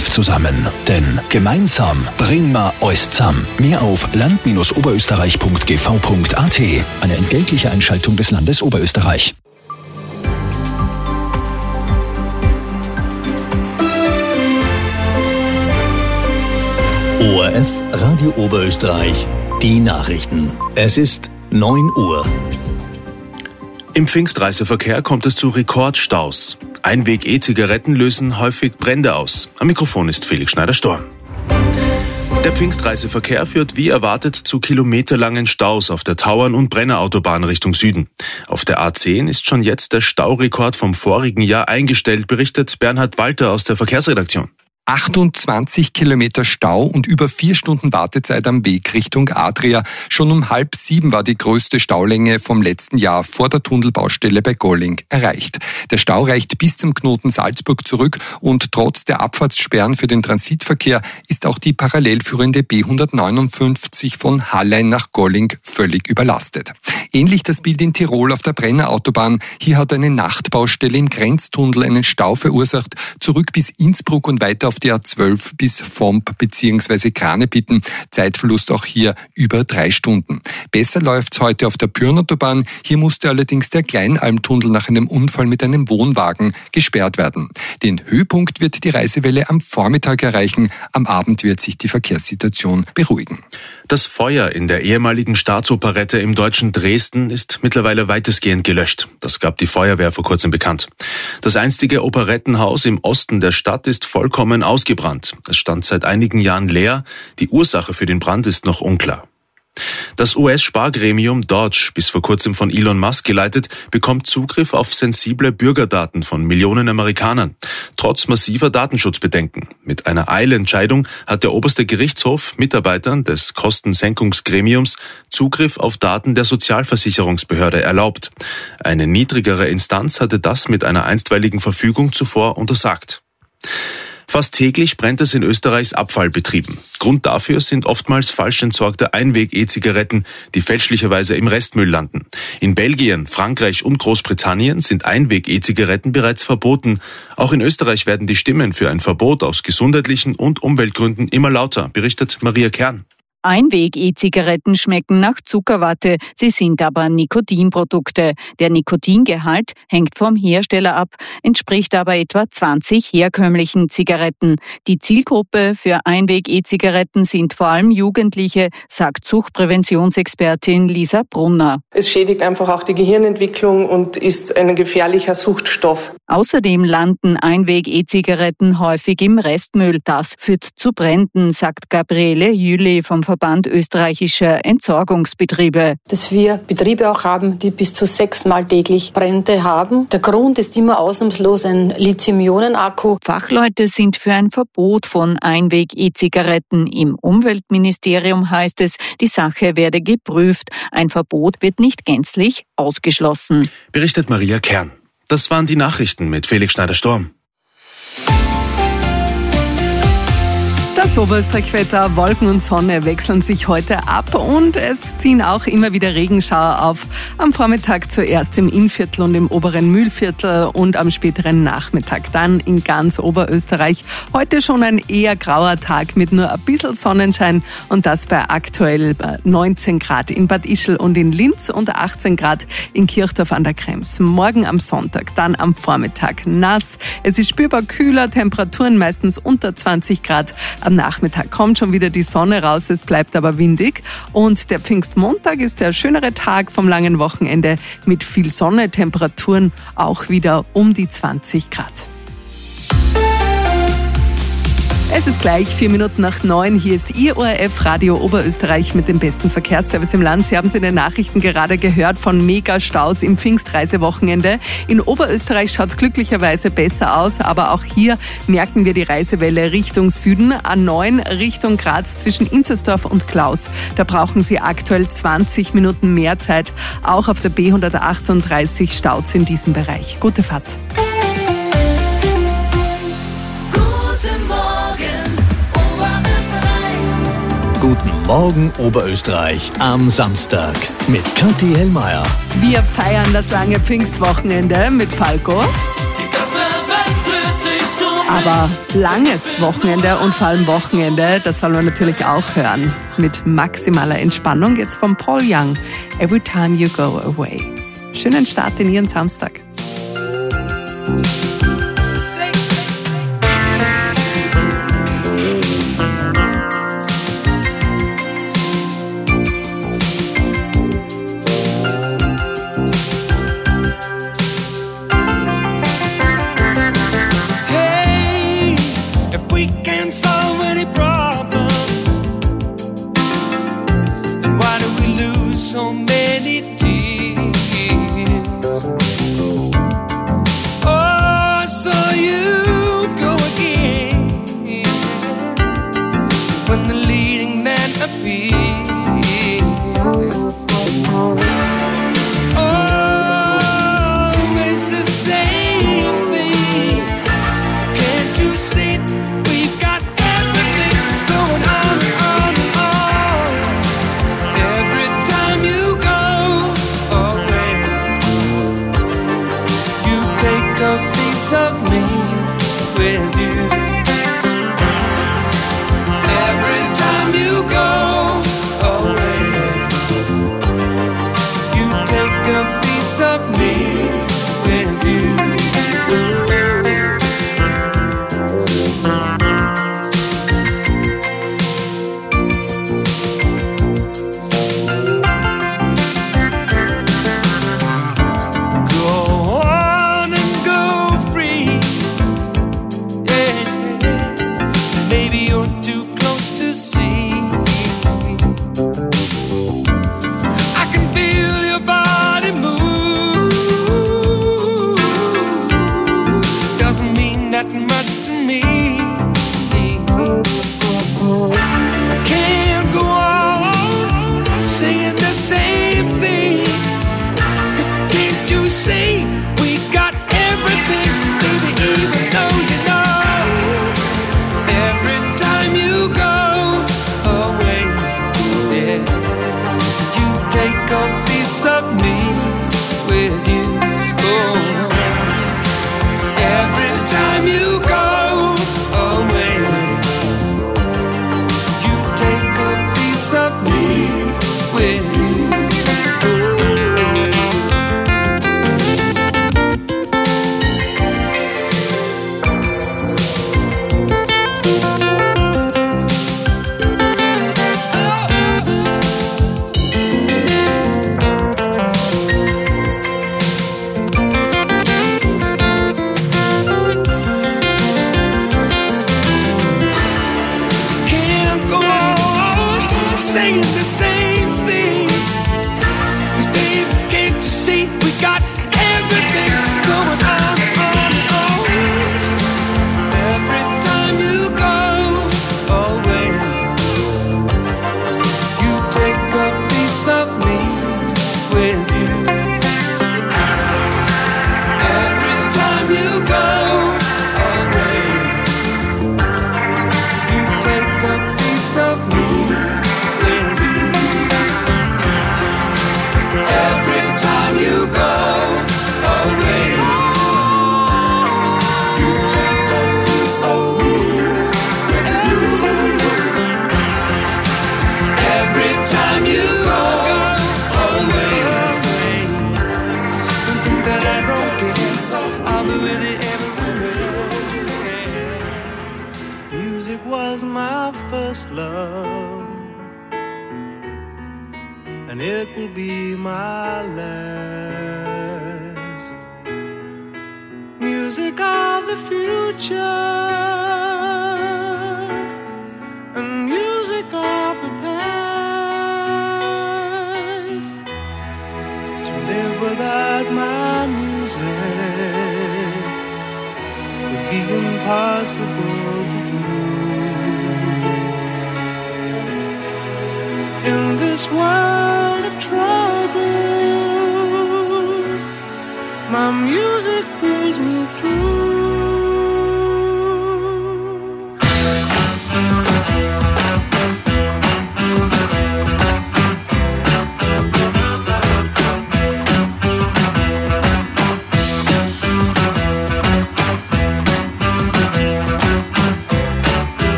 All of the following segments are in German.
Zukunft zusammen. Denn gemeinsam bringen wir uns zusammen. Mehr auf land-oberösterreich.gv.at. Eine entgeltliche Einschaltung des Landes Oberösterreich. ORF Radio Oberösterreich, die Nachrichten. Es ist 9 Uhr. Im Pfingstreiseverkehr kommt es zu Rekordstaus. Einweg-E-Zigaretten lösen häufig Brände aus. Am Mikrofon ist Felix Schneider-Storm. Der Pfingstreiseverkehr führt wie erwartet zu kilometerlangen Staus auf der Tauern- und Brennerautobahn Richtung Süden. Auf der A10 ist schon jetzt der Staurekord vom vorigen Jahr eingestellt, berichtet Bernhard Walter aus der Verkehrsredaktion. 28 Kilometer Stau und über 4 Stunden Wartezeit am Weg Richtung Adria. Schon um 6:30 war die größte Staulänge vom letzten Jahr vor der Tunnelbaustelle bei Golling erreicht. Der Stau reicht bis zum Knoten Salzburg zurück und trotz der Abfahrtssperren für den Transitverkehr ist auch die parallel führende B159 von Hallein nach Golling völlig überlastet. Ähnlich das Bild in Tirol auf der Brennerautobahn. Hier hat eine Nachtbaustelle im Grenztunnel einen Stau verursacht, zurück bis Innsbruck und weiter auf die A12 bis Vomp bzw. Kranebitten. Zeitverlust auch hier über 3 Stunden. Besser läuft's heute auf der Pyrnautobahn. Hier musste allerdings der Kleinalmtunnel nach einem Unfall mit einem Wohnwagen gesperrt werden. Den Höhepunkt wird die Reisewelle am Vormittag erreichen. Am Abend wird sich die Verkehrssituation beruhigen. Das Feuer in der ehemaligen Staatsoperette im deutschen Dresden ist mittlerweile weitestgehend gelöscht. Das gab die Feuerwehr vor kurzem bekannt. Das einstige Operettenhaus im Osten der Stadt ist vollkommen ausgebrannt. Es stand seit einigen Jahren leer. Die Ursache für den Brand ist noch unklar. Das US-Spargremium Dodge, bis vor kurzem von Elon Musk geleitet, bekommt Zugriff auf sensible Bürgerdaten von Millionen Amerikanern. Trotz massiver Datenschutzbedenken. Mit einer Eilentscheidung hat der oberste Gerichtshof Mitarbeitern des Kostensenkungsgremiums Zugriff auf Daten der Sozialversicherungsbehörde erlaubt. Eine niedrigere Instanz hatte das mit einer einstweiligen Verfügung zuvor untersagt. Fast täglich brennt es in Österreichs Abfallbetrieben. Grund dafür sind oftmals falsch entsorgte Einweg-E-Zigaretten, die fälschlicherweise im Restmüll landen. In Belgien, Frankreich und Großbritannien sind Einweg-E-Zigaretten bereits verboten. Auch in Österreich werden die Stimmen für ein Verbot aus gesundheitlichen und Umweltgründen immer lauter, berichtet Maria Kern. Einweg-E-Zigaretten schmecken nach Zuckerwatte, sie sind aber Nikotinprodukte. Der Nikotingehalt hängt vom Hersteller ab, entspricht aber etwa 20 herkömmlichen Zigaretten. Die Zielgruppe für Einweg-E-Zigaretten sind vor allem Jugendliche, sagt Suchtpräventionsexpertin Lisa Brunner. Es schädigt einfach auch die Gehirnentwicklung und ist ein gefährlicher Suchtstoff. Außerdem landen Einweg-E-Zigaretten häufig im Restmüll. Das führt zu Bränden, sagt Gabriele Jüli vom Verband österreichischer Entsorgungsbetriebe. Dass wir Betriebe auch haben, die bis zu 6-mal täglich Brände haben. Der Grund ist immer ausnahmslos ein Lithium-Ionen-Akku. Fachleute sind für ein Verbot von Einweg-E-Zigaretten. Im Umweltministerium heißt es, die Sache werde geprüft. Ein Verbot wird nicht gänzlich ausgeschlossen. Berichtet Maria Kern. Das waren die Nachrichten mit Felix Schneider-Storm. Das Oberösterreich-Wetter, Wolken und Sonne wechseln sich heute ab und es ziehen auch immer wieder Regenschauer auf. Am Vormittag zuerst im Innviertel und im oberen Mühlviertel und am späteren Nachmittag dann in ganz Oberösterreich. Heute schon ein eher grauer Tag mit nur ein bisschen Sonnenschein und das bei aktuell 19 Grad in Bad Ischl und in Linz und 18 Grad in Kirchdorf an der Krems. Morgen am Sonntag, dann am Vormittag nass. Es ist spürbar kühler, Temperaturen meistens unter 20 Grad. Am Nachmittag kommt schon wieder die Sonne raus, es bleibt aber windig. Und der Pfingstmontag ist der schönere Tag vom langen Wochenende mit viel Sonne, Temperaturen auch wieder um die 20 Grad. Es ist gleich 4 Minuten nach 9. Hier ist Ihr ORF Radio Oberösterreich mit dem besten Verkehrsservice im Land. Sie haben es in den Nachrichten gerade gehört von Megastaus im Pfingstreisewochenende. In Oberösterreich schaut es glücklicherweise besser aus, aber auch hier merken wir die Reisewelle Richtung Süden. A9 Richtung Graz zwischen Inzersdorf und Klaus. Da brauchen Sie aktuell 20 Minuten mehr Zeit. Auch auf der B138 staut es in diesem Bereich. Gute Fahrt. Guten Morgen Oberösterreich am Samstag mit Kathi Hellmeier. Wir feiern das lange Pfingstwochenende mit Falco. Die ganze Welt dreht sich um Aber langes Wochenende und vor allem Wochenende, das soll man natürlich auch hören. Mit maximaler Entspannung jetzt von Paul Young. Every Time You Go Away. Schönen Start in Ihren Samstag.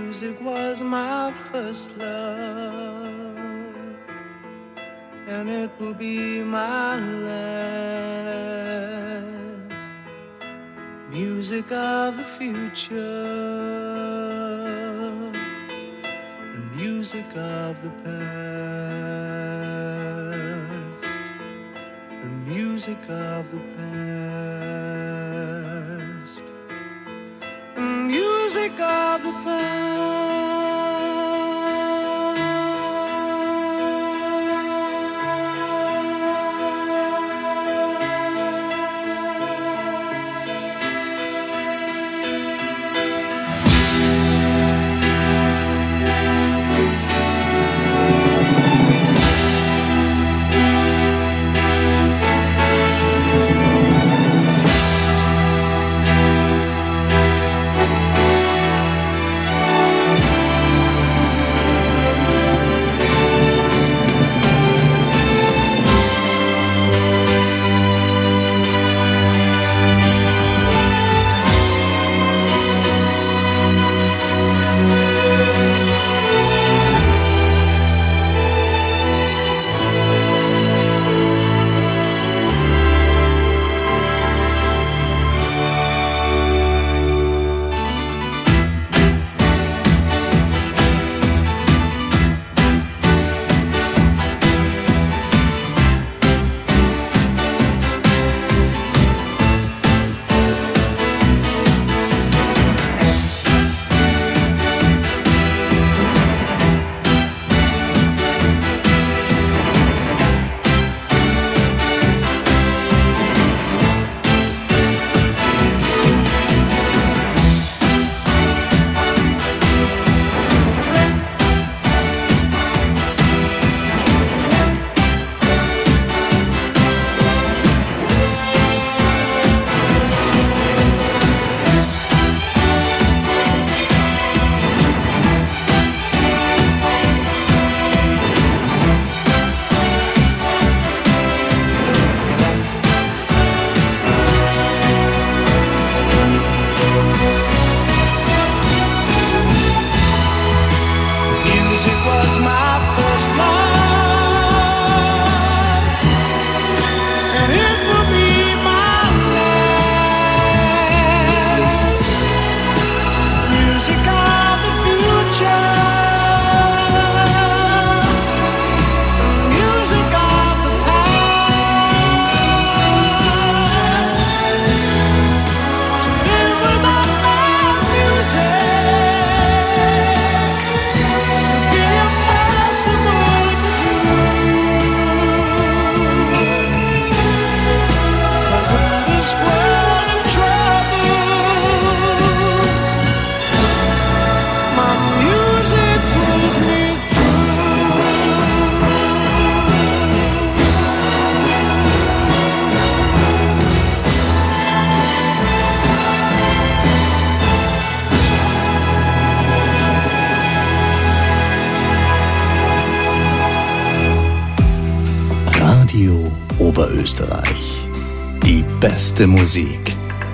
Music was my first love, and it will be my last. Music of the future, and music of the past, and music of the past, and music of the past. Radio Oberösterreich. Die beste Musik.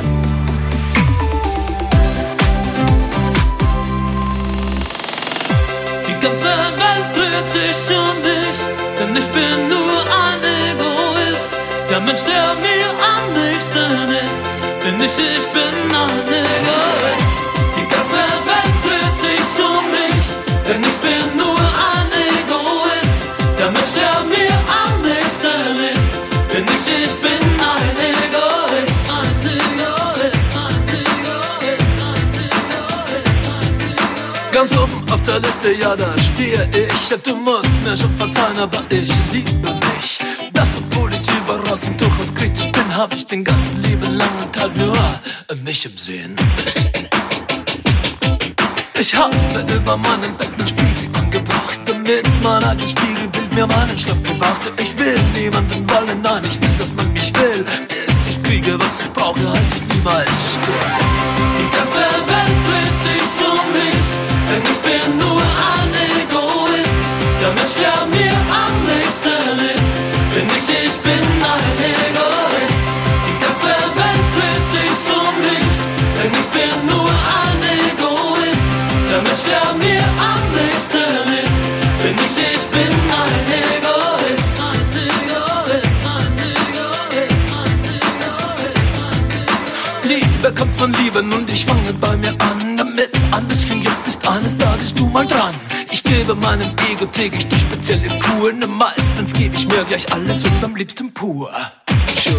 Die ganze Welt dreht sich um mich, denn ich bin nur ein Egoist. Der Mensch, der mir am nächsten ist, bin ich bin ein Egoist. Die ganze Welt dreht sich um mich, denn ich bin nur ein Egoist. Der Mensch, der mir am nächsten ist, bin ich bin ein Egoist. Ein Egoist, ein Egoist, ein Egoist. Ganz oben auf der Liste, ja, da stehe ich. Du musst mir schon verzeihen, aber ich liebe mich. Das, obwohl ich überaus und durchaus kritisch bin, hab ich den ganzen lieben langen Tag nur mich im Sinn. Ich habe über meinen Bett einen Spiegel angebracht, damit mein eigenes Spiegelbild mir meinen Schlaf bewachte. Ich will niemanden wollen, nein, ich will, dass man mich will. Bis ich kriege, was ich brauche, halt ich niemals still. Die ganze Welt dreht sich um mich, denn ich bin nur ein Egoist. Der Mensch, der mir am nächsten ist, bin ich bin ein Egoist. Die ganze Welt dreht sich um mich, denn ich bin nur ein Egoist. Der Mensch, der von Lieben und ich fange bei mir an. Damit ein bisschen Glück ist eines Tages du mal dran. Ich gebe meinem Ego täglich die spezielle Kur. Meistens gebe ich mir gleich alles und am liebsten pur. Sure.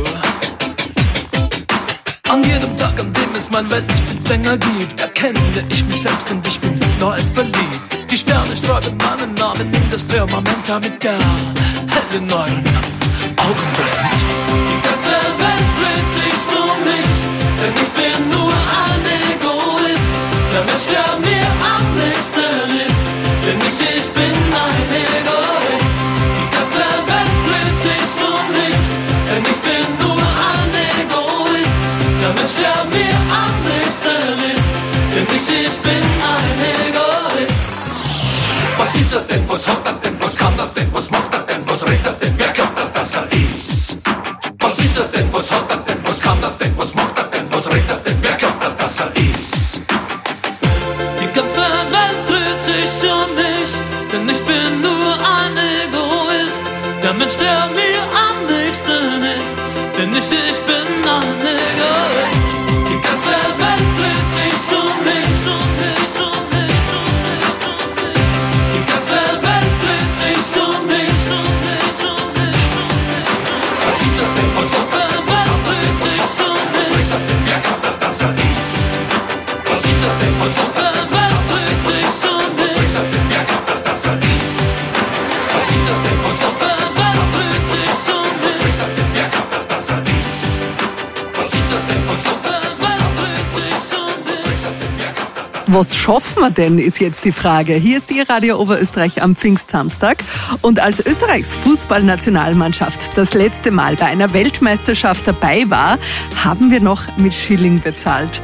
An jedem Tag, an dem es mein Weltbild länger gibt, erkenne ich mich selbst und ich bin neu verliebt. Die Sterne schreiben meinen Namen in das Firmament, damit der hell in euren Augen brennt. Die ganze Welt dreht sich um mich, denn ich bin nur ein Egoist. Der Mensch, der mir am nächsten ist, denn ich bin ein Egoist. Die ganze Welt dreht sich um mich, denn ich bin nur ein Egoist. Der Mensch, der mir am nächsten ist, denn ich bin ein Egoist. Was ist er denn, was hat er denn, was kann er denn, was macht er denn, was redet er denn, wer glaubt er, dass er ist? Was ist er denn, was hat er denn, was kann er denn, was macht er denn, was redet er denn, wer glaubt er, dass er ist? Die ganze Welt dreht sich um mich, denn ich bin nur ein Egoist. Der Mensch, der mir am nächsten ist, denn ich bin ein Egoist. Die ganze Welt dreht sich um mich, um mich, um mich, um mich, um mich. Die ganze Welt dreht sich um mich, um mich, um mich, um mich. Was ist er denn, was hat er denn, was dreht sich um mich? Was ist er denn, wer glaubt er, dass er ist? Was ist er denn, was hat er denn, was dreht sich um mich? Was ist er denn, wer glaubt er, dass er ist? Was ist er denn, was hat er denn, was dreht sich um mich? Was ist er denn, wer glaubt er, dass er ist? Was ist er denn, was hat er denn, was dreht sich um mich? Was ist er denn, wer glaubt er, dass er ist? Was schaffen wir denn, ist jetzt die Frage. Hier ist die Radio Oberösterreich am Pfingstsamstag. Und als Österreichs Fußballnationalmannschaft das letzte Mal bei einer Weltmeisterschaft dabei war, haben wir noch mit Schilling bezahlt.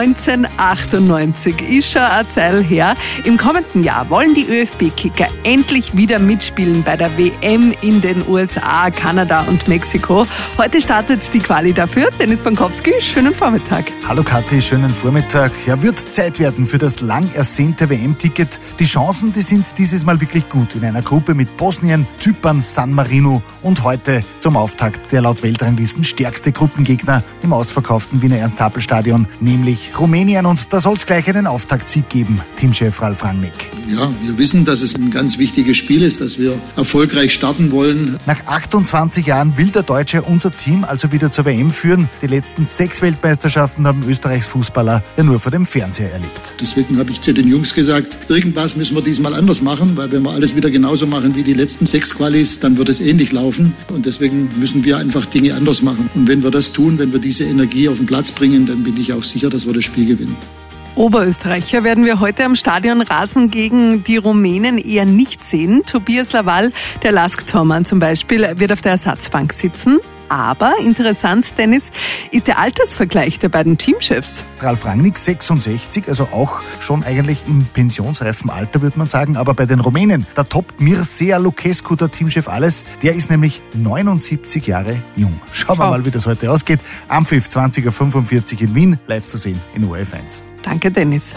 1998 ist schon eine Zeit her. Im kommenden Jahr wollen die ÖFB-Kicker endlich wieder mitspielen bei der WM in den USA, Kanada und Mexiko. Heute startet die Quali dafür. Dennis Bankowski, schönen Vormittag. Hallo Kathi, schönen Vormittag. Ja, wird Zeit werden für das lang ersehnte WM-Ticket. Die Chancen, die sind dieses Mal wirklich gut. In einer Gruppe mit Bosnien, Zypern, San Marino und heute zum Auftakt der laut Weltranglisten stärkste Gruppengegner im ausverkauften Wiener Ernst-Happel-Stadion, nämlich Rumänien. Und da soll es gleich einen Auftaktsieg geben, Teamchef Ralf Rangnick. Ja, wir wissen, dass es ein ganz wichtiges Spiel ist, dass wir erfolgreich starten wollen. Nach 28 Jahren will der Deutsche unser Team also wieder zur WM führen. Die letzten 6 Weltmeisterschaften haben Österreichs Fußballer ja nur vor dem Fernseher erlebt. Deswegen habe ich zu den Jungs gesagt, irgendwas müssen wir diesmal anders machen, weil wenn wir alles wieder genauso machen wie die letzten 6 Qualis, dann wird es ähnlich laufen. Und deswegen müssen wir einfach Dinge anders machen. Und wenn wir das tun, wenn wir diese Energie auf den Platz bringen, dann bin ich auch sicher, dass wir das Spiel gewinnen. Oberösterreicher werden wir heute am Stadionrasen gegen die Rumänen eher nicht sehen. Tobias Laval, der Lask-Tormann zum Beispiel, wird auf der Ersatzbank sitzen. Aber interessant, Dennis, ist der Altersvergleich der beiden Teamchefs. Ralf Rangnick 66, also auch schon eigentlich im pensionsreifen Alter, würde man sagen. Aber bei den Rumänen, da toppt Mircea Lucescu, der Teamchef, alles. Der ist nämlich 79 Jahre jung. Schauen wir mal, wie das heute ausgeht. Am 20:45 Uhr in Wien, live zu sehen in ORF 1. Danke, Dennis.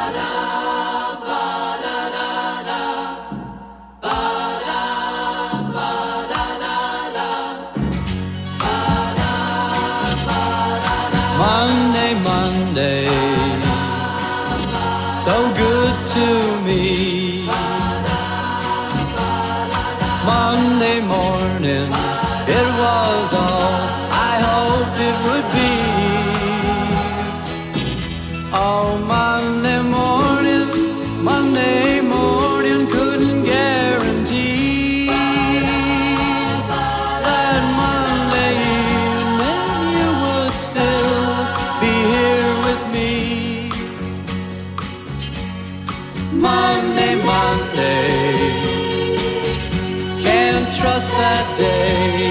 Monday, Monday, so good to me. Monday morning, it was all I hoped it would be. Oh, Monday morning, couldn't guarantee that Monday evening you would still be here with me. Monday, can't trust that day.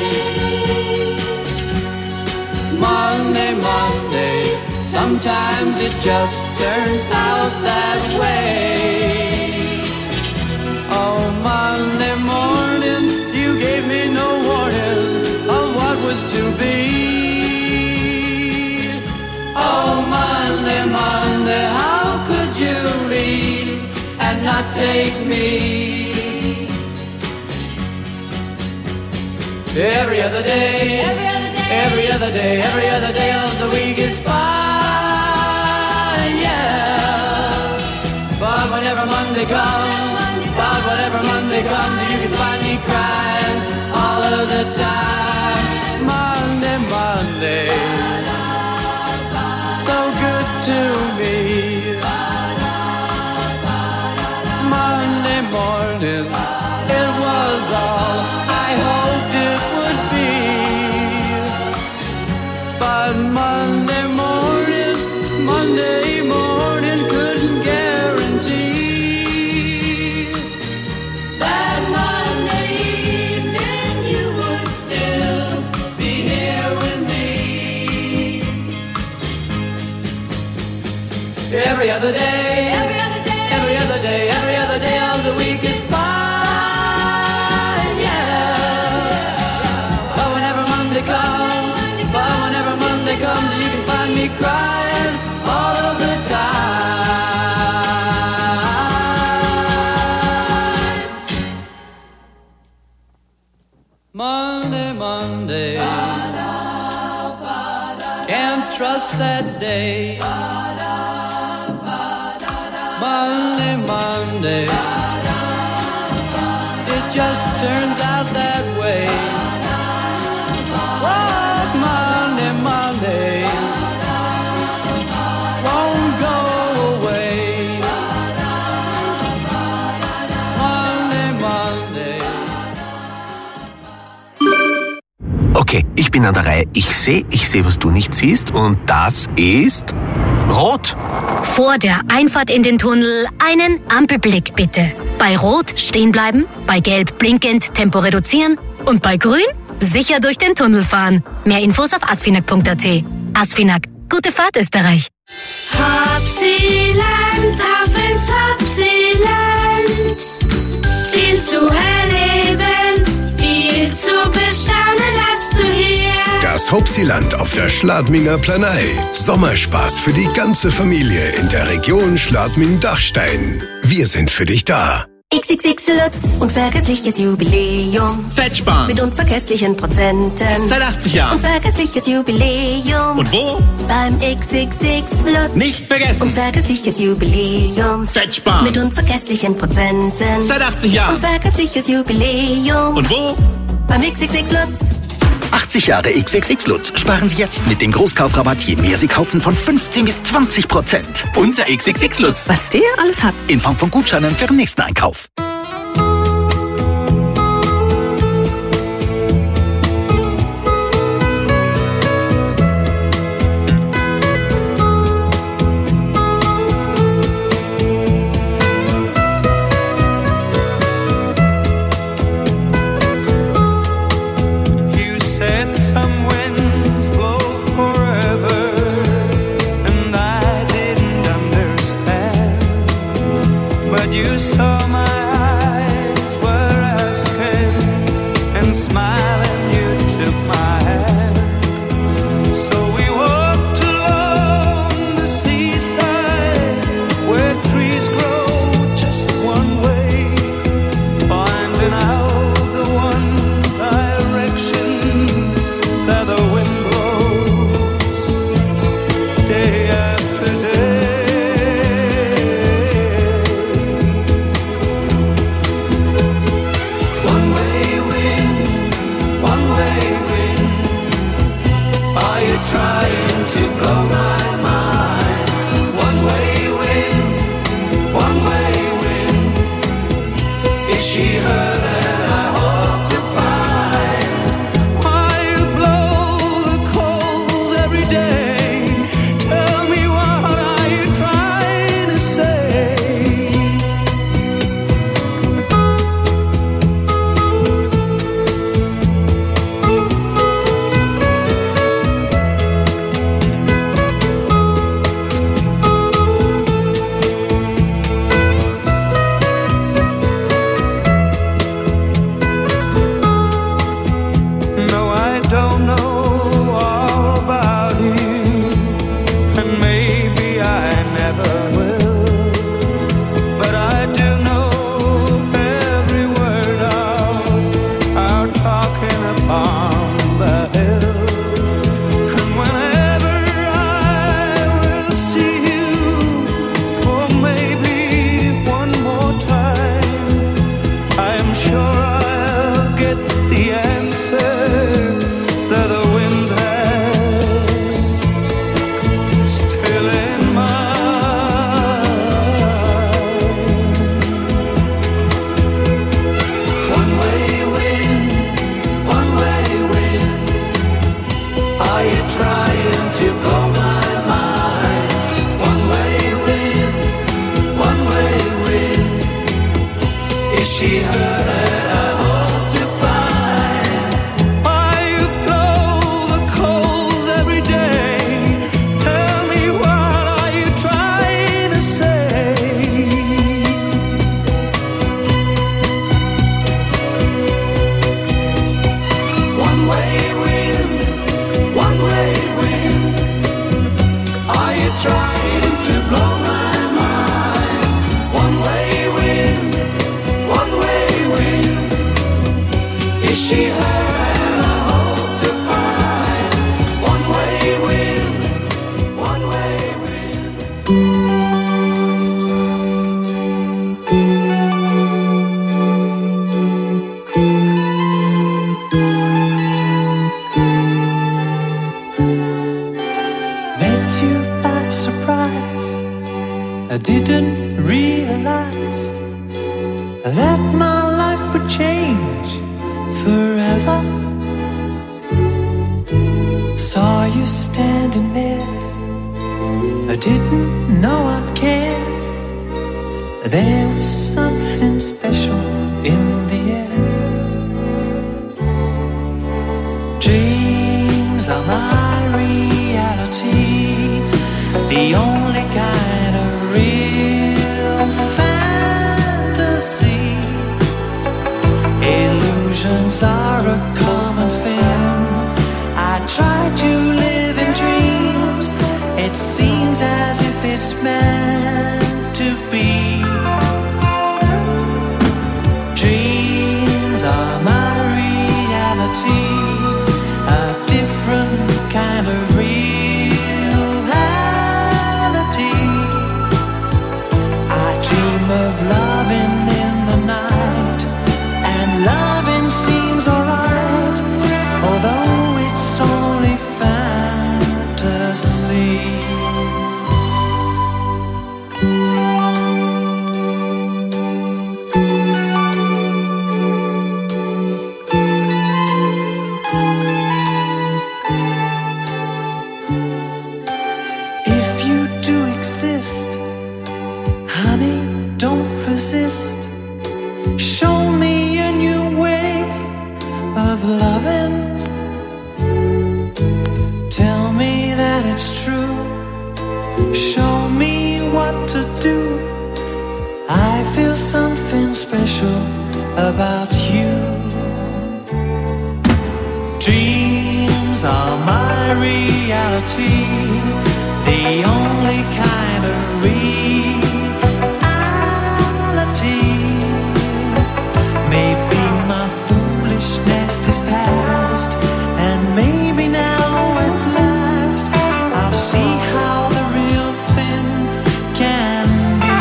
Monday, sometimes it just turns out that way. Oh, Monday morning, you gave me no warning of what was to be. Oh, Monday, how could you leave and not take me? Every other day, every other day of the week is fine. the time. Monday, Monday, so good to me. Monday morning, it was all I hoped it would be. But Monday morning couldn't guarantee That Monday evening you would still be here with me. every other day, every other day, every other day, every other day of the week is fine, yeah. But whenever Monday comes, you can find me crying all of the time. Monday, can't trust that day. Monday, it just turns out that way. What Monday, won't go away. Monday. Okay, ich bin an der Reihe. Ich sehe, was du nicht siehst. Und das ist rot. Vor der Einfahrt in den Tunnel einen Ampelblick bitte. Bei Rot stehen bleiben, bei Gelb blinkend Tempo reduzieren und bei Grün sicher durch den Tunnel fahren. Mehr Infos auf asfinag.at. Asfinag, gute Fahrt Österreich. Hapsiland, auf ins Hapsiland. Viel zu erleben, viel zu bestaunen hast du hier. Das Hopsiland auf der Schladminger Planei. Sommerspaß für die ganze Familie in der Region Schladming-Dachstein. Wir sind für dich da. XXX Lutz, unvergessliches Jubiläum. Fettsparen. Mit unvergesslichen Prozenten. Seit 80 Jahren. Unvergessliches Jubiläum. Und wo? Beim XXX Lutz. Nicht vergessen. Unvergessliches Jubiläum. Fettsparen. Mit unvergesslichen Prozenten. Seit 80 Jahren. Unvergessliches Jubiläum. Und wo? Beim XXX Lutz. 80 Jahre XXX Lutz. Sparen Sie jetzt mit dem Großkaufrabatt, je mehr Sie kaufen, von 15 bis 20%. Unser XXX Lutz. Was der alles hat. In Form von Gutscheinen für den nächsten Einkauf. You saw my Are you trying to blow my mind? One-way wind. Is she hurt? I hope to find. Why you blow the coals every day? Tell me, what are you trying to say? One-way wind. Are you trying to blow my mind? One-way wind. Is she hurt? And I hope to find. One-way wind. Met you by surprise. I didn't realize that my life would change forever. Saw you standing there. I didn't know I'd care. There was something special in the air. Dreams are my reality, the only kind of real fantasy. Illusions are a common thing. I try to live in dreams. It seems as if it's meant to be. Dreams are my reality, a different kind of reality. I dream of loving in the night, and loving seems alright, although it's only fantasy. If you do exist, honey, don't resist. Show me a new way of loving. Tell me that it's true. Show me what to do. I feel something special about you. Dreams are my reality, the only kind of reality. Maybe my foolishness is past, and maybe now at last I'll see how the real thing can be.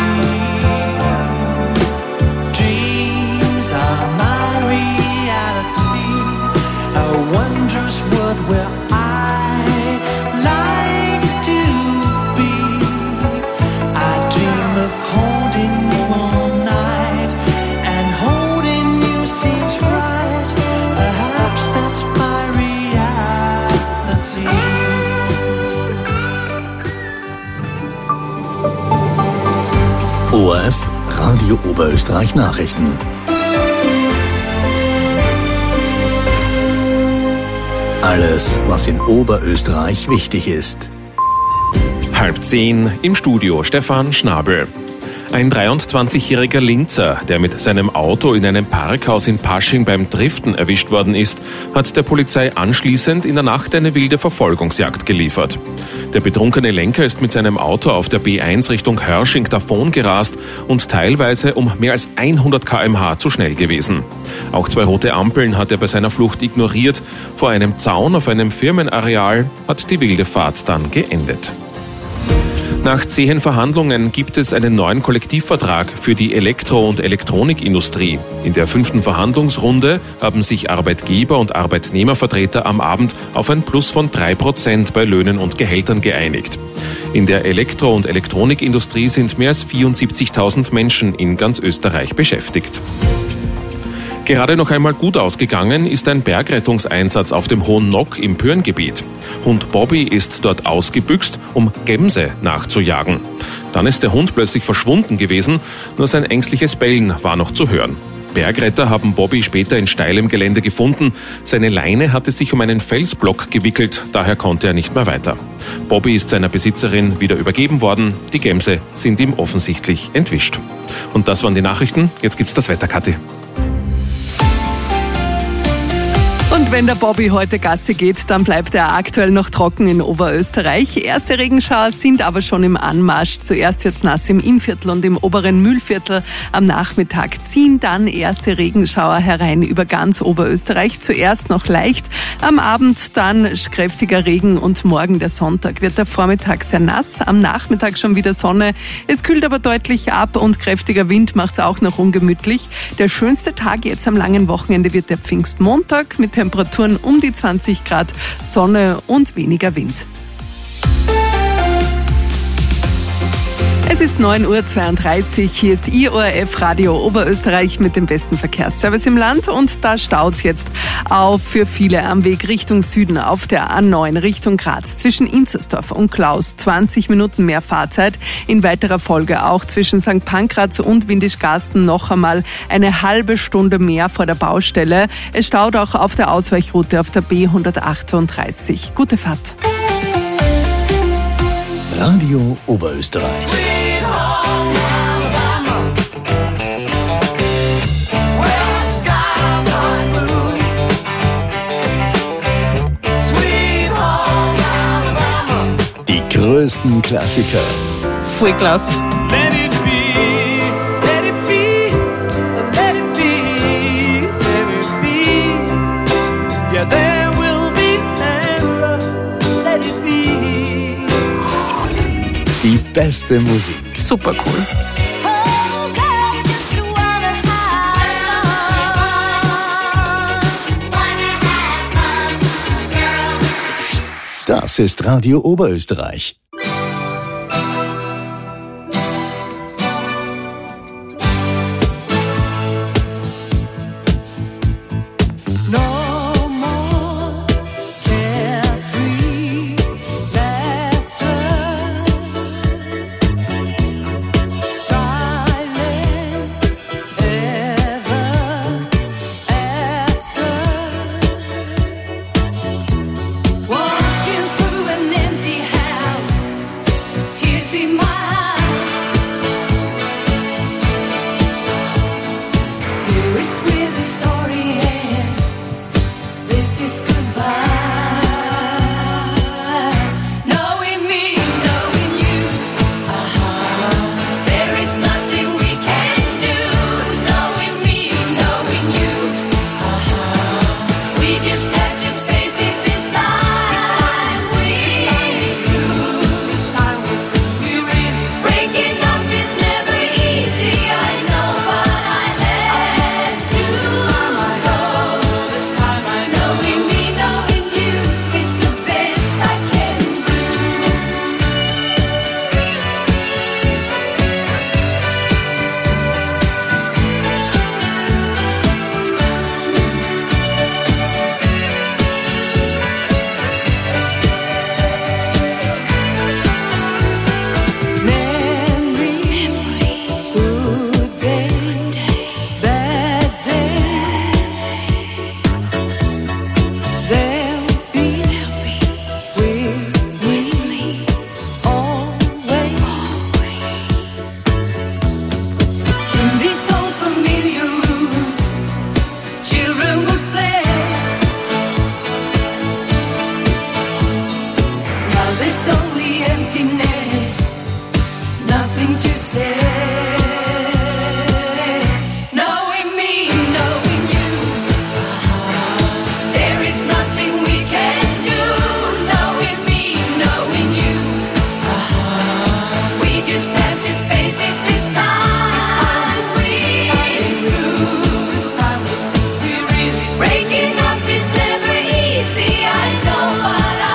Dreams are my reality, a wondrous world where I like to be. I dream of holding you all night, and holding you seems right. Perhaps that's my reality. ORF Radio Oberösterreich Nachrichten. Alles, was in Oberösterreich wichtig ist. 9:30 im Studio Stefan Schnabel. Ein 23-jähriger Linzer, der mit seinem Auto in einem Parkhaus in Pasching beim Driften erwischt worden ist, hat der Polizei anschließend in der Nacht eine wilde Verfolgungsjagd geliefert. Der betrunkene Lenker ist mit seinem Auto auf der B1 Richtung Hörsching davongerast und teilweise um mehr als 100 km/h zu schnell gewesen. Auch 2 rote Ampeln hat er bei seiner Flucht ignoriert. Vor einem Zaun auf einem Firmenareal hat die wilde Fahrt dann geendet. Nach zähen Verhandlungen gibt es einen neuen Kollektivvertrag für die Elektro- und Elektronikindustrie. In der 5. Verhandlungsrunde haben sich Arbeitgeber- und Arbeitnehmervertreter am Abend auf ein Plus von 3% bei Löhnen und Gehältern geeinigt. In der Elektro- und Elektronikindustrie sind mehr als 74.000 Menschen in ganz Österreich beschäftigt. Gerade noch einmal gut ausgegangen ist ein Bergrettungseinsatz auf dem Hohen Nock im Pöhrengebiet. Hund Bobby ist dort ausgebüxt, um Gämse nachzujagen. Dann ist der Hund plötzlich verschwunden gewesen, nur sein ängstliches Bellen war noch zu hören. Bergretter haben Bobby später in steilem Gelände gefunden. Seine Leine hatte sich um einen Felsblock gewickelt, daher konnte er nicht mehr weiter. Bobby ist seiner Besitzerin wieder übergeben worden. Die Gämse sind ihm offensichtlich entwischt. Und das waren die Nachrichten. Jetzt gibt's das Wetter, Kathi. Und wenn der Bobby heute Gassi geht, dann bleibt er aktuell noch trocken in Oberösterreich. Erste Regenschauer sind aber schon im Anmarsch. Zuerst wird's nass im Innviertel und im oberen Mühlviertel. Am Nachmittag ziehen dann erste Regenschauer herein über ganz Oberösterreich. Zuerst noch leicht, am Abend dann kräftiger Regen und morgen der Sonntag wird der Vormittag sehr nass. Am Nachmittag schon wieder Sonne. Es kühlt aber deutlich ab und kräftiger Wind macht's auch noch ungemütlich. Der schönste Tag jetzt am langen Wochenende wird der Pfingstmontag mit Temperaturen um die 20 Grad, Sonne und weniger Wind. Es ist 9:32 Uhr, hier ist IORF Radio Oberösterreich mit dem besten Verkehrsservice im Land und da staut's jetzt auf für viele am Weg Richtung Süden auf der A9 Richtung Graz zwischen Inzersdorf und Klaus 20 Minuten mehr Fahrzeit. In weiterer Folge auch zwischen St. Pankraz und Windischgarsten noch einmal eine halbe Stunde mehr vor der Baustelle. Es staut auch auf der Ausweichroute auf der B138. Gute Fahrt. Radio Oberösterreich. Die größten Klassiker. Voll klasse. Let it be, let it be, let it be, let it be. Yeah, there will be an answer. Let it be. Die beste Musik. Super cool. Das ist Radio Oberösterreich.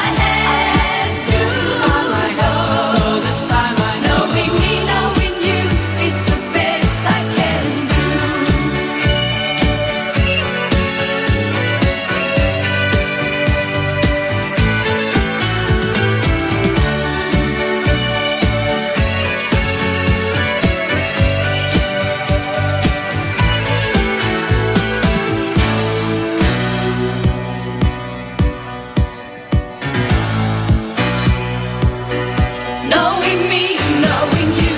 Knowing you Knowing me, knowing you.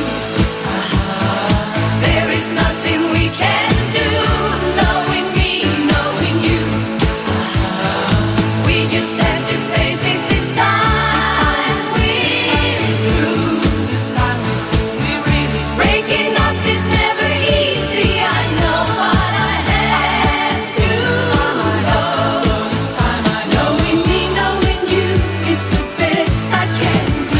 There is nothing we can do. Knowing me, knowing you. We just have to face it this time. We're through. Breaking up is never easy, I know, but I have to go. Knowing me, knowing you, it's the best I can do.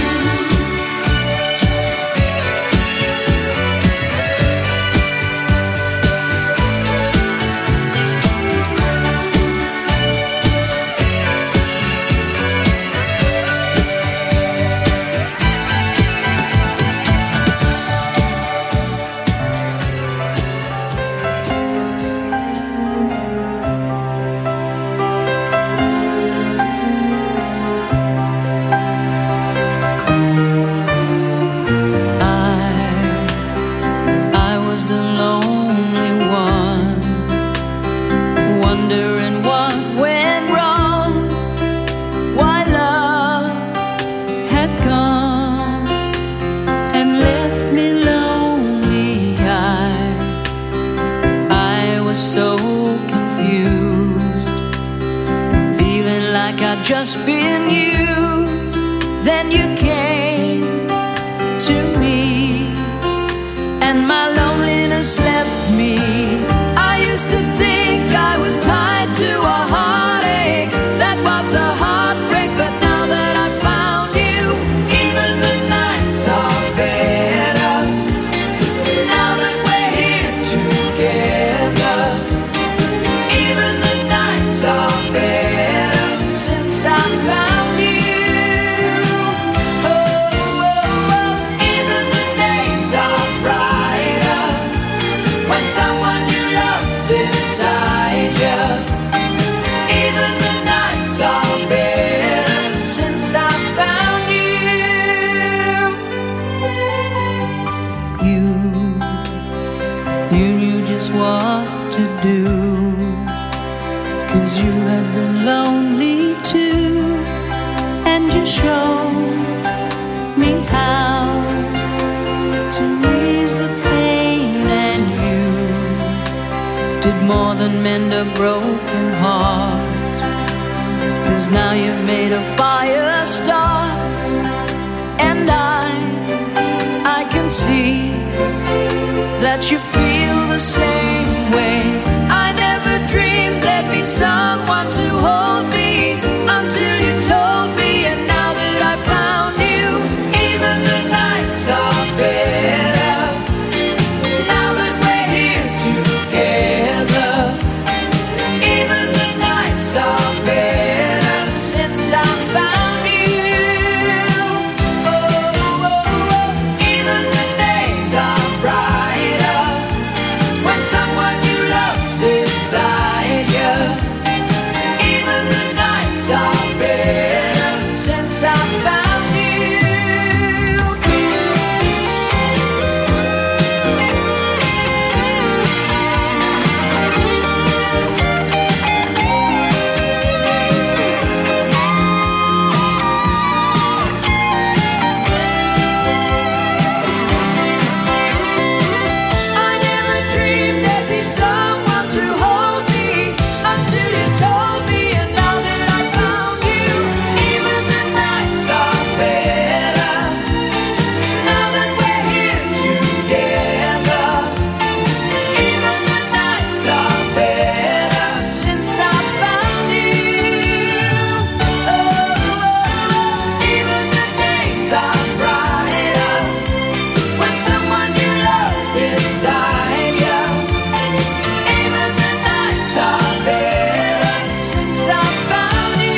I was the lonely one, wondering what went wrong, why love had gone and left me lonely. I was so confused, feeling like I'd just been used. Then you came to me, and my loneliness left me. I used to think I was tied to a heartache, that was the heartbreak. But now that I found you, even the nights are better. Now that we're here together, even the nights are better since I found you. Even the days are brighter when someone you love beside you. Even the nights are better since I found you. You knew just what to do, 'cause you had been lonely too, and you showed me how to ease the pain, and you did more than mend a broken heart, 'cause now you've made a fire start, and I can see that you feel the same way. I never dreamed there'd be someone to hold me until you told me, and now that I found you, even the nights are better. Now that we're here together, even the nights are better since I found you. Even the days are brighter when someone you love beside you. Even the nights are better since I found you. I never dreamed there'd be someone to hold me until you told me, and now that I found you, even the nights are better. Now that we're here together, even the nights are better since I found you. Even the days are brighter when someone you love beside you. Even the nights are better since I found you.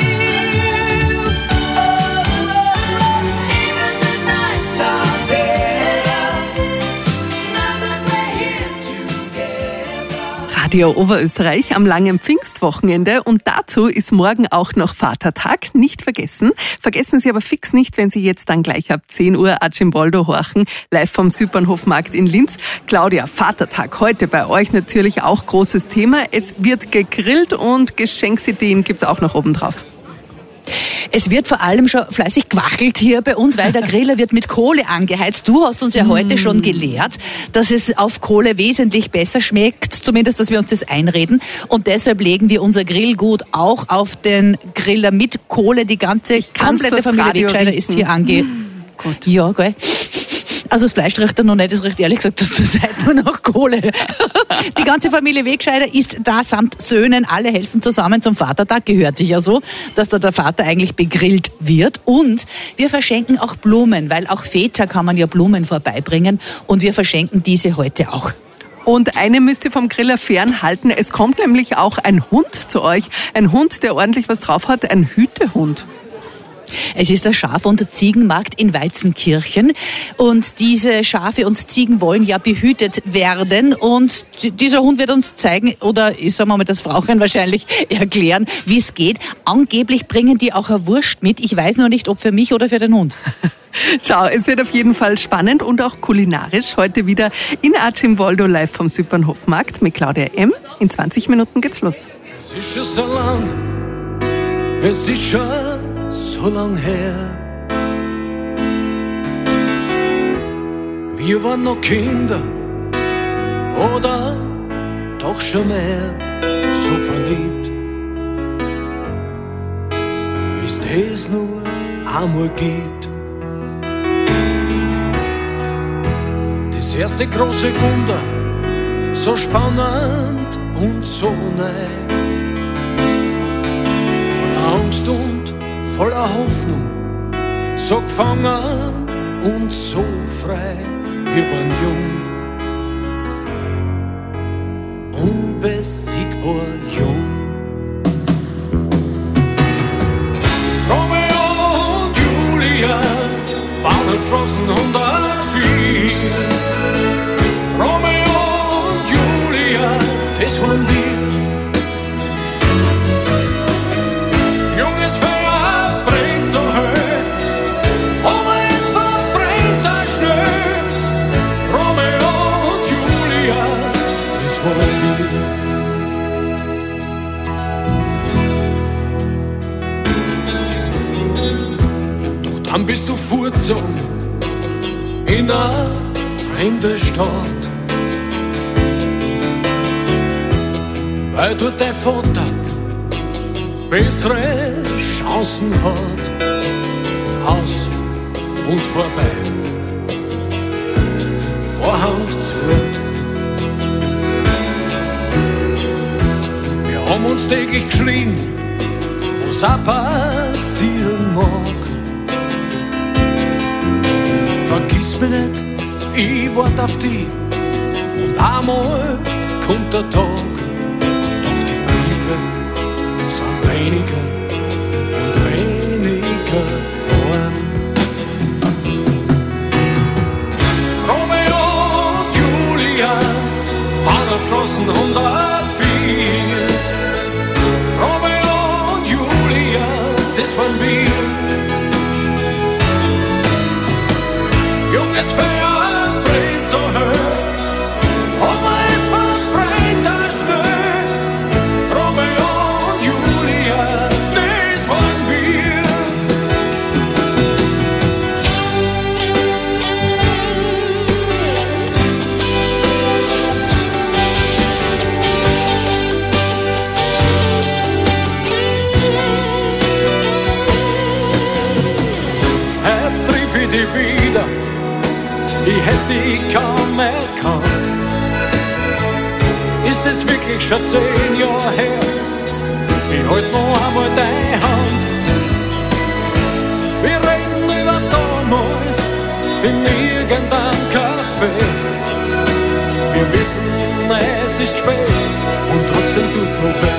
Even the nights are better now that we're here together. Radio Oberösterreich am langen Pfingstwochenende, und dazu ist morgen auch noch Vatertag, nicht vergessen. Vergessen Sie aber fix nicht, wenn Sie jetzt dann gleich ab 10 Uhr Archimboldo horchen, live vom Südbahnhofmarkt in Linz. Claudia, Vatertag heute bei euch natürlich auch großes Thema. Es wird gegrillt und Geschenksideen gibt's auch noch oben drauf. Es wird vor allem schon fleißig gewachelt hier bei uns, weil der Griller wird mit Kohle angeheizt. Du hast uns ja heute schon gelehrt, dass es auf Kohle wesentlich besser schmeckt, zumindest, dass wir uns das einreden. Und deshalb legen wir unser Grillgut auch auf den Griller mit Kohle. Die ganze komplette Familie Wegscheider ist hier Gut. Ja, gell? Also das Fleisch riecht er noch nicht, das riecht ehrlich gesagt zur Zeit nur nach Kohle. Die ganze Familie Wegscheider ist da samt Söhnen, alle helfen zusammen zum Vatertag, gehört sich ja so, dass da der Vater eigentlich begrillt wird. Und wir verschenken auch Blumen, weil auch Väter kann man ja Blumen vorbeibringen und wir verschenken diese heute auch. Und eine müsst ihr vom Griller fernhalten, es kommt nämlich auch ein Hund zu euch, ein Hund, der ordentlich was drauf hat, ein Hütehund. Es ist der Schaf- und Ziegenmarkt in Weizenkirchen und diese Schafe und Ziegen wollen ja behütet werden und dieser Hund wird uns zeigen oder ich sag mal das Frauchen wahrscheinlich erklären, wie es geht. Angeblich bringen die auch eine Wurst mit, ich weiß noch nicht, ob für mich oder für den Hund. Schau, es wird auf jeden Fall spannend und auch kulinarisch. Heute wieder in Archimboldo live vom Süppernhofmarkt mit Claudia M. In 20 Minuten geht's los. Es ist schon so lang, es ist schon so lang her. Wir waren noch Kinder oder doch schon mehr, so verliebt, wie es das nur einmal gibt. Das erste große Wunder, so spannend und so neu, voller Angst und voller Hoffnung, so gefangen und so frei. Wir waren jung, unbesiegbar jung. Romeo und Julia, Bahnhofstraßen 104. Romeo und Julia, das waren wir. Junges Feuer brennt so hell, aber es verbrennt da schnell. Romeo und Julia, das waren wir. Doch dann bist du fortgezogen in eine fremde Stadt, weil du dein Vater bessere Chancen hat. Aus und vorbei, Vorhang zu. Wir haben uns täglich geschrien, was auch passieren mag. Vergiss mich nicht, ich wart auf dich und einmal kommt der Tag. Doch die Briefe sind weniger und weniger geworden. Romeo und Julia, Bahnhofstraßen 104. Romeo und Julia, das waren wir. Junges Feuer brennt so hell, aber es verbrennt da schnell. Romeo und Julia, das waren wir. Heute triff ich dich wieder, ich hätte dich kaum erkannt. Ist es wirklich schon 10 Jahre her? Ich halt noch einmal deine Hand. Wir reden über damals in irgendeinem Café. Wir wissen, es ist spät und trotzdem tut's noch weh.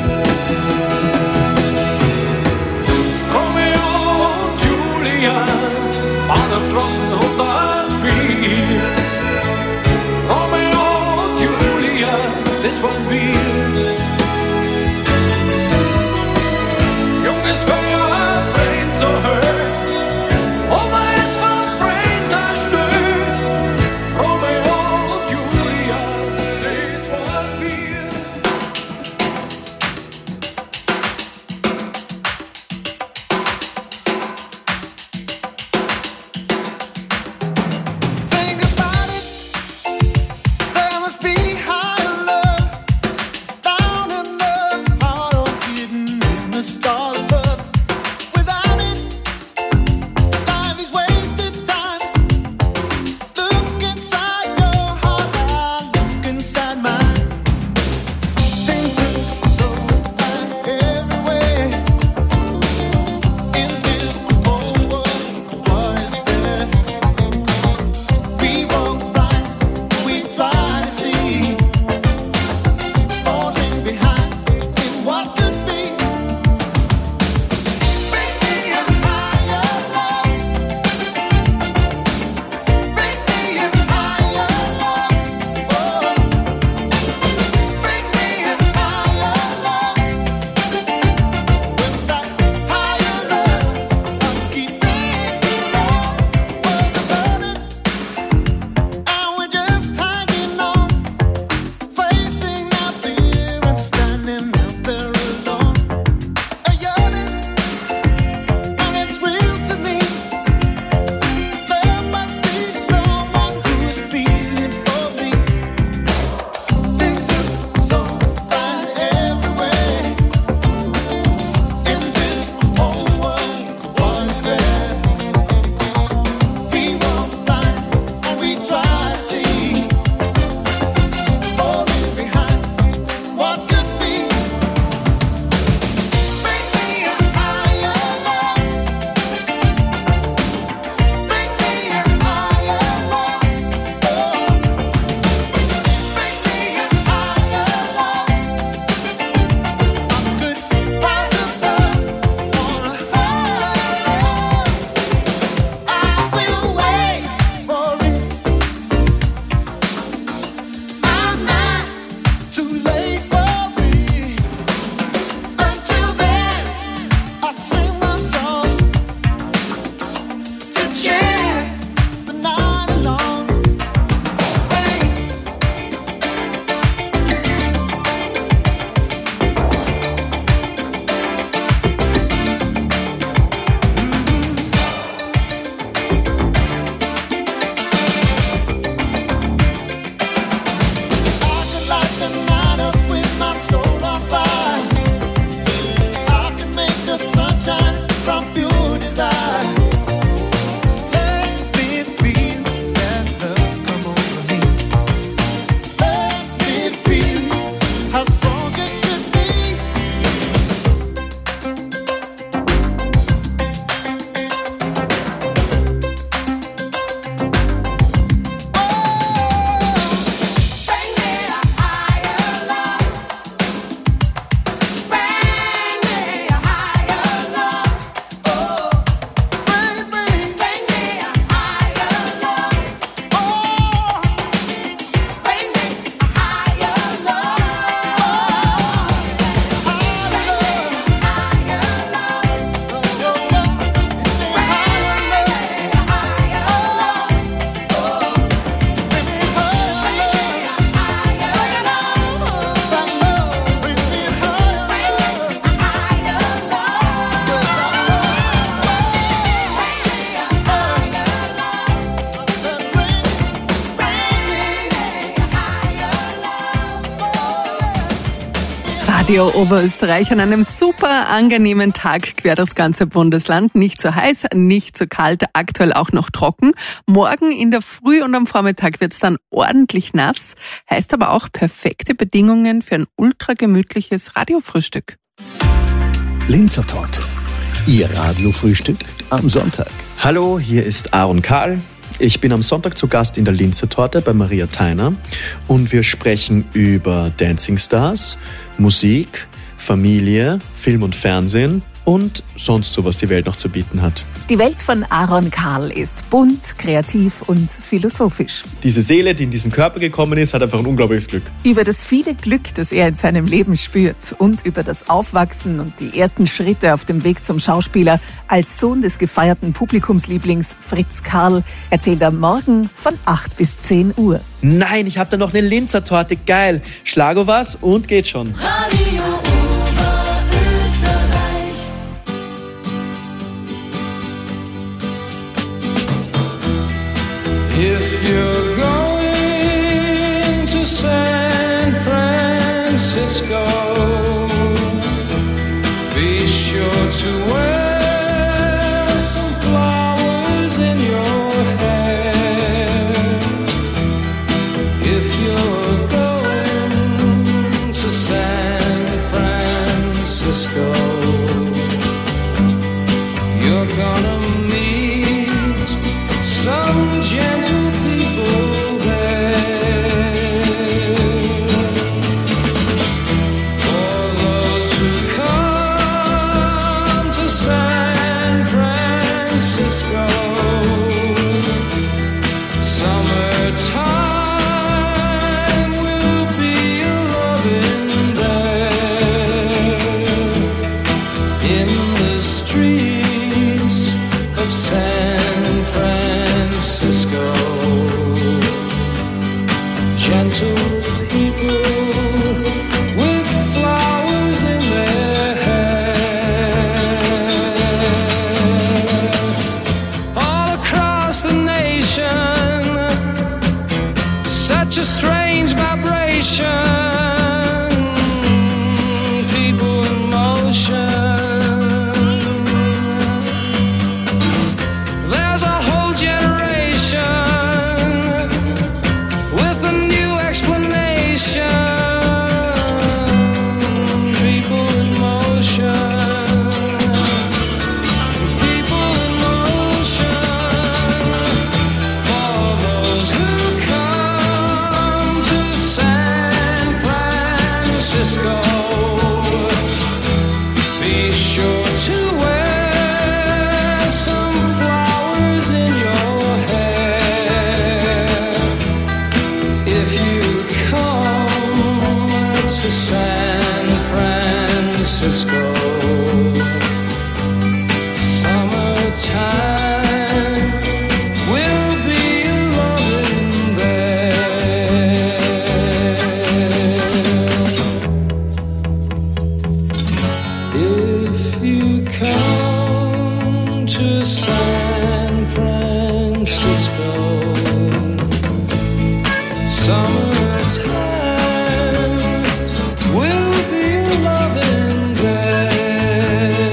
Romeo und Julia, Bahnhofstraßen 104. Romeo und Julia, das waren wir. Junges Feuer brennt so hell, aber es verbrennt da schnell. Romeo und Julia, das waren wir. Radio Oberösterreich an einem super angenehmen Tag quer durchs ganze Bundesland. Nicht zu heiß, nicht zu kalt, aktuell auch noch trocken. Morgen in der Früh und am Vormittag wird's dann ordentlich nass. Heißt aber auch perfekte Bedingungen für ein ultra gemütliches Radiofrühstück. Linzer Torte. Ihr Radiofrühstück am Sonntag. Hallo, hier ist Aaron Karl. Ich bin am Sonntag zu Gast in der Linzer Torte bei Maria Theiner und wir sprechen über Dancing Stars, Musik, Familie, Film und Fernsehen und sonst so, was die Welt noch zu bieten hat. Die Welt von Aaron Karl ist bunt, kreativ und philosophisch. Diese Seele, die in diesen Körper gekommen ist, hat einfach ein unglaubliches Glück. Über das viele Glück, das er in seinem Leben spürt und über das Aufwachsen und die ersten Schritte auf dem Weg zum Schauspieler als Sohn des gefeierten Publikumslieblings Fritz Karl erzählt er morgen von 8 bis 10 Uhr. Nein, ich hab da noch eine Linzer Torte, geil. Schlago was und geht schon. Radio Oberösterreich. If you're going to San Francisco, be sure to wear some flowers in your hair. If you're going to San Francisco, you're gonna meet some gentle people there. For those who come to San Francisco, summertime will be loving there. In the streets of San Francisco, gentle people with flowers in their hair. All across the nation, such a strange vibration. People in motion. There's a whole generation with a new explanation. People in motion. People in motion. For those who come to San Francisco, be sure to wear some flowers in your hair. If you come to San Francisco, summertime will be loving there. If you come to San Francisco, summertime will be loving there.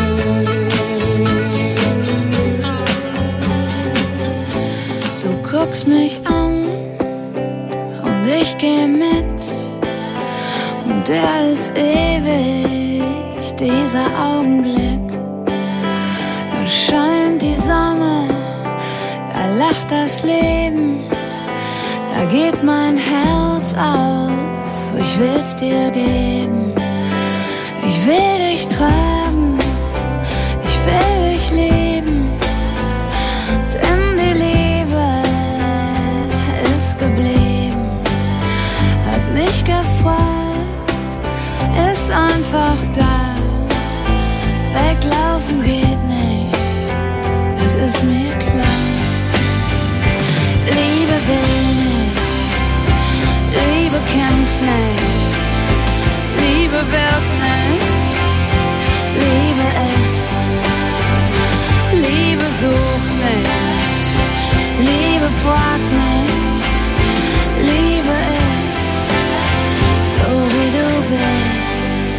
Du guckst mich an und ich geh mit. Und der ist ewig, dieser Augenblick. Da scheint die Sonne, da lacht das Leben. Da geht mein Herz auf, ich will's dir geben. Ich will dich tragen, ich will dich lieben. Denn die Liebe ist geblieben, hat nicht gefragt, ist einfach da. Weglaufen geht nicht, das ist mir klar. Liebe will nicht, Liebe kämpft nicht, Liebe wird nicht, Liebe ist, Liebe sucht nicht, Liebe fragt nicht, Liebe ist, so wie du bist.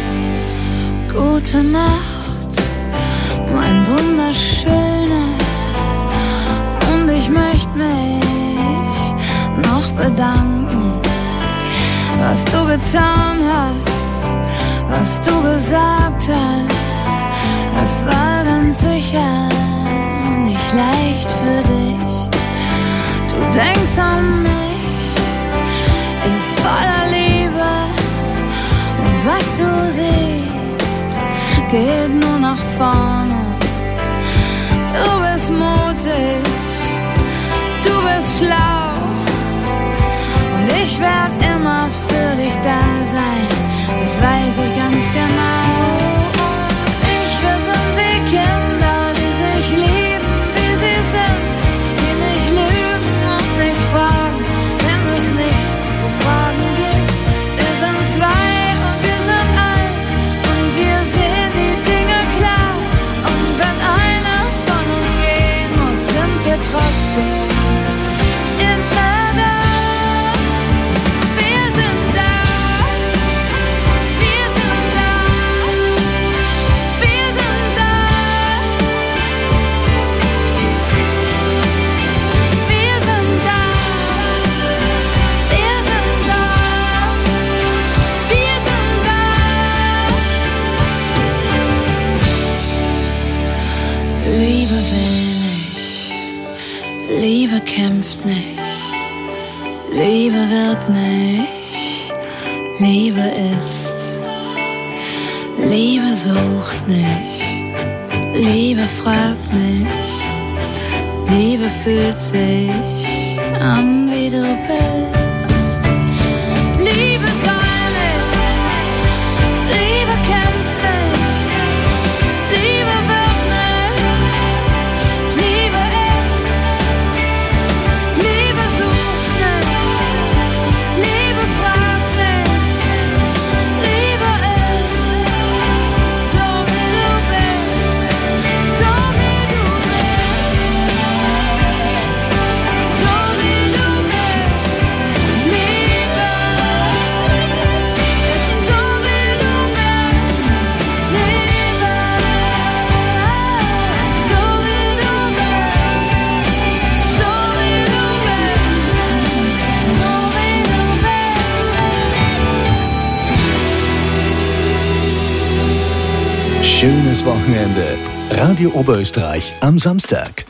Gute Nacht, mein Wunderschöner. Und ich möchte mich noch bedanken, was du getan hast, was du gesagt hast. Das war ganz sicher nicht leicht für dich. Du denkst an mich in voller Liebe und was du siehst, geht nur nach vorne. Du bist mutig, du bist schlau und ich werd immer für dich da sein, das weiß ich ganz genau. Du und ich, wir sind wie Kinder, die sich lieben, wie sie sind, die nicht lügen und nicht fragen, wenn es nichts zu fragen gibt. Wir sind zwei und wir sind eins und wir sehen die Dinge klar. Und wenn einer von uns gehen muss, sind wir trotzdem immer da. Wir sind da, wir sind da, wir sind da. Wir sind da, wir sind da, wir sind da. Liebe will nicht, Liebe kämpft nicht, Liebe wird nicht, Liebe ist. Liebe sucht nicht, Liebe fragt nicht, Liebe fühlt sich an, wie du bist. Liebe soll nicht, Liebe kämpft nicht, Liebe wird nicht, Liebe ist. Liebe sucht nicht, Liebe fragt nicht, Liebe ist. So wie du bist, so wie du bist, so wie du bist. Liebe ist so wie du bist. Liebe ist so wie du bist, so wie du bist, so wie du bist. Schönes Wochenende. Radio Oberösterreich am Samstag.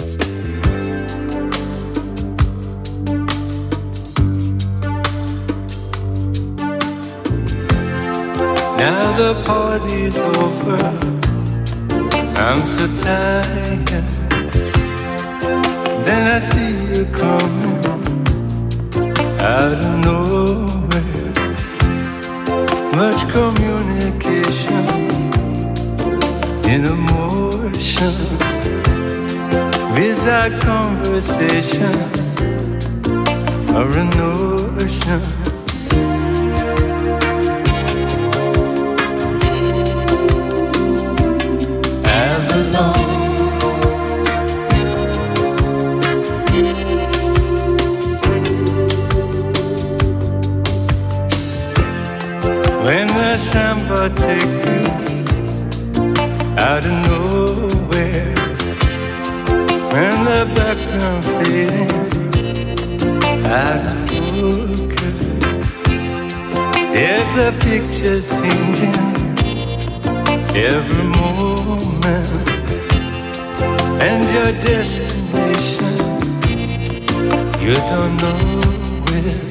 Now the party's over, I'm so tired. Then I see you coming out of nowhere. Much communication in emotion, without conversation or a notion. When the samba take you out of nowhere, when the background fading out of focus, yes, the picture's changing every moment, and your destination you don't know where.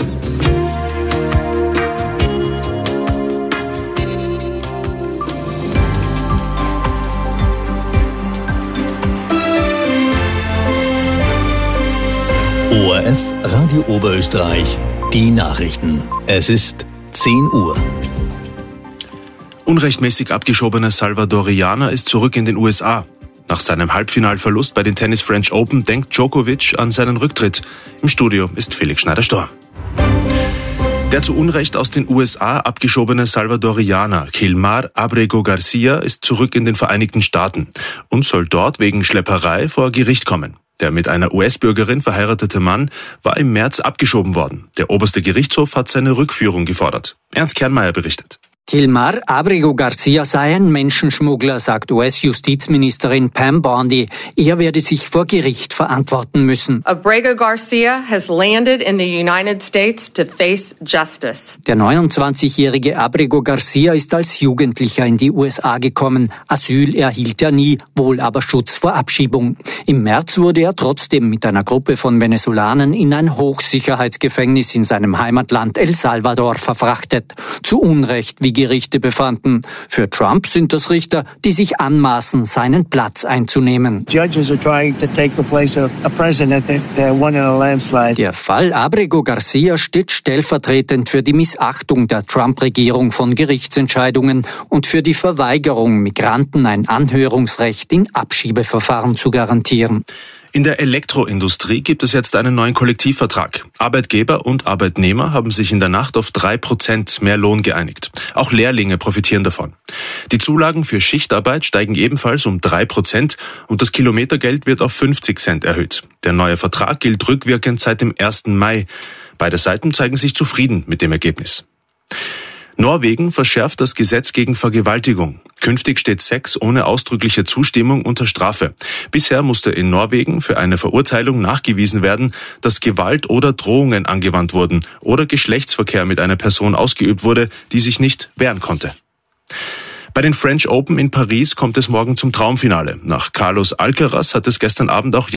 ORF Radio Oberösterreich, die Nachrichten. Es ist 10 Uhr. Unrechtmäßig abgeschobener Salvadorianer ist zurück in den USA. Nach seinem Halbfinalverlust bei den Tennis French Open denkt Djokovic an seinen Rücktritt. Im Studio ist Felix Schneider-Storr. Der zu Unrecht aus den USA abgeschobene Salvadorianer Gilmar Abrego Garcia ist zurück in den Vereinigten Staaten und soll dort wegen Schlepperei vor Gericht kommen. Der mit einer US-Bürgerin verheiratete Mann war im März abgeschoben worden. Der oberste Gerichtshof hat seine Rückführung gefordert. Ernst Kernmeier berichtet. Gilmar Abrego Garcia sei ein Menschenschmuggler, sagt US-Justizministerin Pam Bondi. Er werde sich vor Gericht verantworten müssen. Abrego Garcia has landed in the United States to face justice. Der 29-jährige Abrego Garcia ist als Jugendlicher in die USA gekommen. Asyl erhielt er nie, wohl aber Schutz vor Abschiebung. Im März wurde er trotzdem mit einer Gruppe von Venezolanen in ein Hochsicherheitsgefängnis in seinem Heimatland El Salvador verfrachtet. Zu Unrecht, wie Gerichte befanden. Für Trump sind das Richter, die sich anmaßen, seinen Platz einzunehmen. Der Fall Abrego Garcia steht stellvertretend für die Missachtung der Trump-Regierung von Gerichtsentscheidungen und für die Verweigerung, Migranten ein Anhörungsrecht in Abschiebeverfahren zu garantieren. In der Elektroindustrie gibt es jetzt einen neuen Kollektivvertrag. Arbeitgeber und Arbeitnehmer haben sich in der Nacht auf 3% mehr Lohn geeinigt. Auch Lehrlinge profitieren davon. Die Zulagen für Schichtarbeit steigen ebenfalls um 3% und das Kilometergeld wird auf 50 Cent erhöht. Der neue Vertrag gilt rückwirkend seit dem 1. Mai. Beide Seiten zeigen sich zufrieden mit dem Ergebnis. Norwegen verschärft das Gesetz gegen Vergewaltigung. Künftig steht Sex ohne ausdrückliche Zustimmung unter Strafe. Bisher musste in Norwegen für eine Verurteilung nachgewiesen werden, dass Gewalt oder Drohungen angewandt wurden oder Geschlechtsverkehr mit einer Person ausgeübt wurde, die sich nicht wehren konnte. Bei den French Open in Paris kommt es morgen zum Traumfinale. Nach Carlos Alcaraz hat es gestern Abend auch